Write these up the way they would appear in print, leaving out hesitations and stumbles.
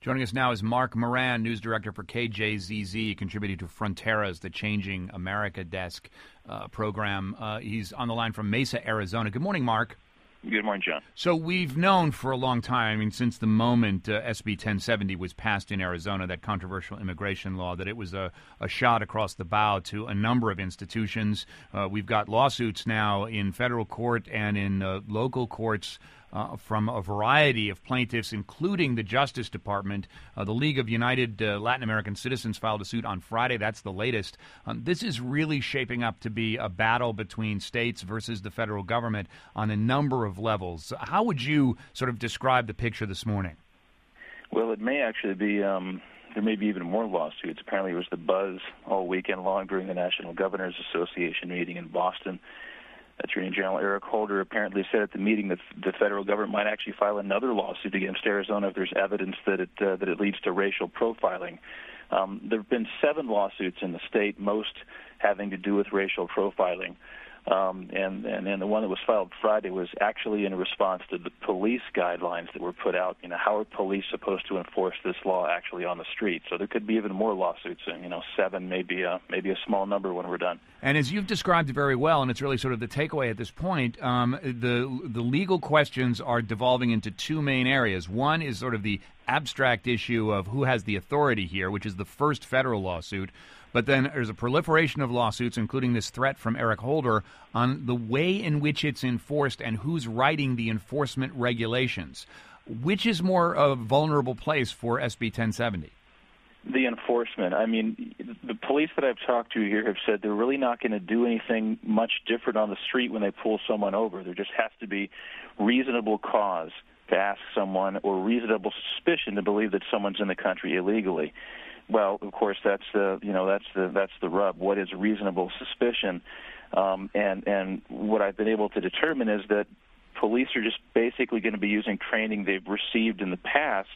Joining us now is Mark Moran, news director for KJZZ, contributing to Fronteras, the Changing America Desk program. He's on the line from Mesa, Arizona. Good morning, Mark. Good morning, John. So we've known for a long time, since the moment SB 1070 was passed in Arizona, that controversial immigration law, that it was a shot across the bow to a number of institutions. We've got lawsuits now in federal court and in local courts from a variety of plaintiffs, including the Justice Department. The League of United Latin American Citizens filed a suit on Friday. That's the latest. This is really shaping up to be a battle between states versus the federal government on a number of levels. How would you sort of describe the picture this morning? Well, it may actually be, there may be even more lawsuits. Apparently it was the buzz all weekend long during the National Governors Association meeting in Boston. Attorney General Eric Holder apparently said at the meeting that the federal government might actually file another lawsuit against Arizona if there's evidence that it leads to racial profiling. There have been 7 lawsuits in the state, most having to do with racial profiling. And the one that was filed Friday was actually in response to the police guidelines that were put out. How are police supposed to enforce this law actually on the street? So there could be even more lawsuits. 7 may be a small number when we're done. And as you've described it very well, and it's really sort of the takeaway at this point, the legal questions are devolving into 2 main areas. One is sort of the abstract issue of who has the authority here, which is the first federal lawsuit. But then there's a proliferation of lawsuits, including this threat from Eric Holder, on the way in which it's enforced and who's writing the enforcement regulations. Which is more a vulnerable place for SB 1070? The enforcement. The police that I've talked to here have said they're really not going to do anything much different on the street when they pull someone over. There just has to be reasonable cause to ask someone or reasonable suspicion to believe that someone's in the country illegally. Well, of course, that's the rub. What is reasonable suspicion? And what I've been able to determine is that police are just basically going to be using training they've received in the past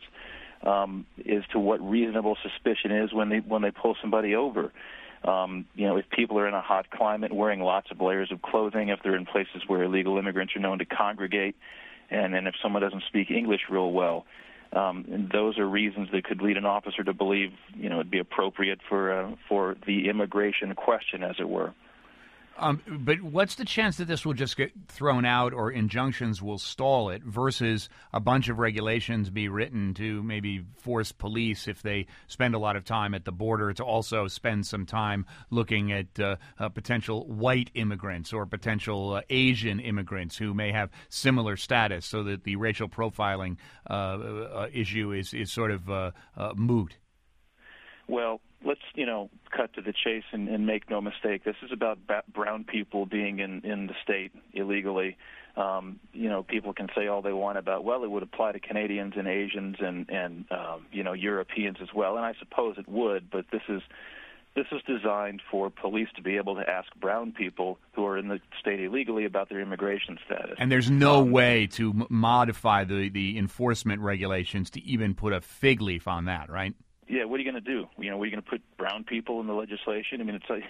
as to what reasonable suspicion is when they pull somebody over. If people are in a hot climate, wearing lots of layers of clothing, if they're in places where illegal immigrants are known to congregate, and if someone doesn't speak English real well. And those are reasons that could lead an officer to believe, it'd be appropriate for the immigration question, as it were. But what's the chance that this will just get thrown out or injunctions will stall it versus a bunch of regulations be written to maybe force police, if they spend a lot of time at the border, to also spend some time looking at potential white immigrants or potential Asian immigrants who may have similar status, so that the racial profiling issue is sort of moot? Well, let's, cut to the chase and make no mistake. This is about brown people being in the state illegally. People can say all they want about, well, it would apply to Canadians and Asians and Europeans as well, and I suppose it would, but this is designed for police to be able to ask brown people who are in the state illegally about their immigration status. And there's no way to modify the enforcement regulations to even put a fig leaf on that, right? Yeah, what are you going to do? What are you going to put brown people in the legislation? It's like,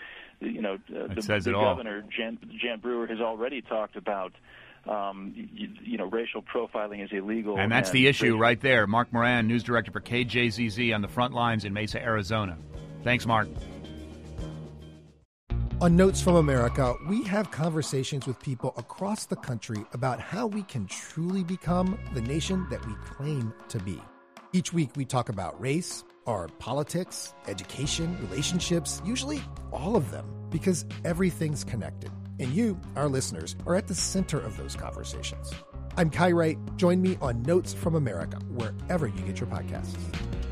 the governor, Jan Brewer, has already talked about, racial profiling is illegal. And that's the issue right there. Mark Moran, news director for KJZZ on the front lines in Mesa, Arizona. Thanks, Mark. On Notes from America, we have conversations with people across the country about how we can truly become the nation that we claim to be. Each week, we talk about race, our politics, education, relationships, usually all of them, because everything's connected. And you, our listeners, are at the center of those conversations. I'm Kai Wright. Join me on Notes from America, wherever you get your podcasts.